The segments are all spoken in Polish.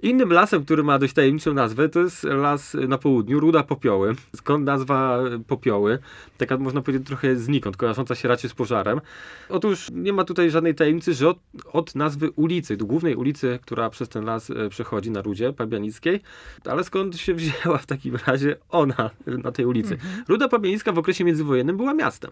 Innym lasem, który ma dość tajemniczą nazwę, to jest las na południu, Ruda Popioły. Skąd nazwa Popioły? Taka można powiedzieć trochę znikąd, kojarząca się raczej z pożarem. Otóż nie ma tutaj żadnej tajemnicy, że od nazwy ulicy, do głównej ulicy, która przez ten las przechodzi na Rudzie Pabianickiej, ale skąd się wzięła w takim razie ona na tej ulicy? Ruda Pabianicka w okresie międzywojennym była miastem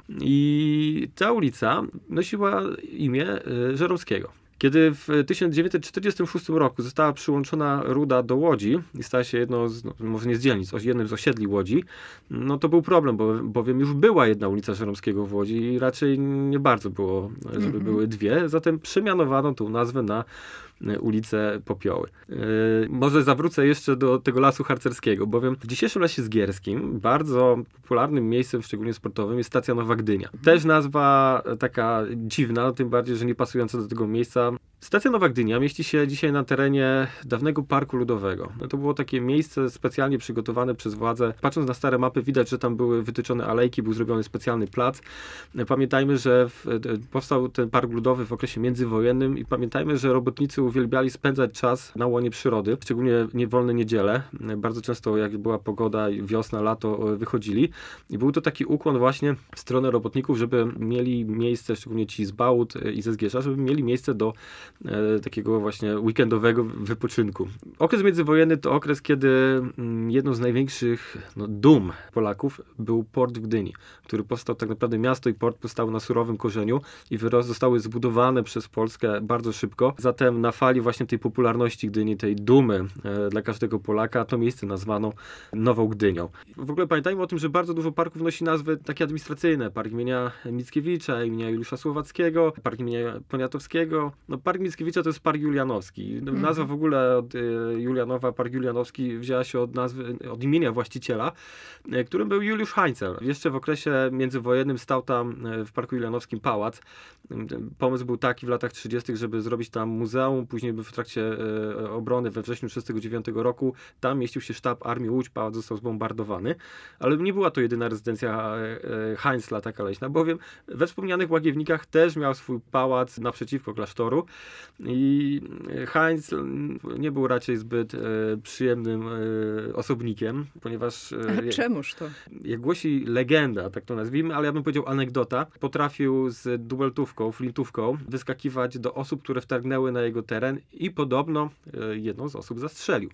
i ta ulica nosiła imię Żeromskiego. Kiedy w 1946 roku została przyłączona Ruda do Łodzi i stała się jedną z, no, może nie z dzielnic, jednym z osiedli Łodzi, no to był problem, bowiem już była jedna ulica Żeromskiego w Łodzi i raczej nie bardzo było, żeby były dwie, zatem przemianowano tą nazwę na ulicę Popioły. Może zawrócę jeszcze do tego lasu harcerskiego, bowiem w dzisiejszym Lesie Zgierskim bardzo popularnym miejscem, szczególnie sportowym, jest stacja Nowa Gdynia. Też nazwa taka dziwna, tym bardziej, że nie pasująca do tego miejsca. Stacja Nowa Gdynia mieści się dzisiaj na terenie dawnego Parku Ludowego. To było takie miejsce specjalnie przygotowane przez władze. Patrząc na stare mapy widać, że tam były wytyczone alejki, był zrobiony specjalny plac. Pamiętajmy, że powstał ten Park Ludowy w okresie międzywojennym i pamiętajmy, że robotnicy uwielbiali spędzać czas na łonie przyrody, szczególnie wolne niedziele. Bardzo często jak była pogoda, wiosna, lato, wychodzili. I był to taki ukłon właśnie w stronę robotników, żeby mieli miejsce, szczególnie ci z Bałut i ze Zgierza, żeby mieli miejsce do takiego właśnie weekendowego wypoczynku. Okres międzywojenny to okres, kiedy jedną z największych dum Polaków był port w Gdyni, który powstał tak naprawdę, miasto i port powstały na surowym korzeniu i zostały zbudowane przez Polskę bardzo szybko. Zatem na fali właśnie tej popularności Gdyni, tej dumy dla każdego Polaka, to miejsce nazwano Nową Gdynią. W ogóle pamiętajmy o tym, że bardzo dużo parków nosi nazwy takie administracyjne. Park imienia Mickiewicza, imienia Juliusza Słowackiego, park imienia Poniatowskiego. Park Mickiewicza to jest Park Julianowski. Nazwa w ogóle od Julianowa, Park Julianowski wzięła się od imienia właściciela, którym był Juliusz Heinzel. Jeszcze w okresie międzywojennym stał tam w Parku Julianowskim pałac. Pomysł był taki w latach 30., żeby zrobić tam muzeum. Później w trakcie obrony we wrześniu 1939 roku tam mieścił się sztab Armii Łódź. Pałac został zbombardowany. Ale nie była to jedyna rezydencja Heinzla, taka leśna, bowiem we wspomnianych Łagiewnikach też miał swój pałac naprzeciwko klasztoru. I Heinz nie był raczej zbyt przyjemnym osobnikiem, ponieważ... Czemuż to? Jak głosi legenda, tak to nazwijmy, ale ja bym powiedział anegdota, potrafił z dubeltówką, flintówką wyskakiwać do osób, które wtargnęły na jego teren i podobno jedną z osób zastrzelił.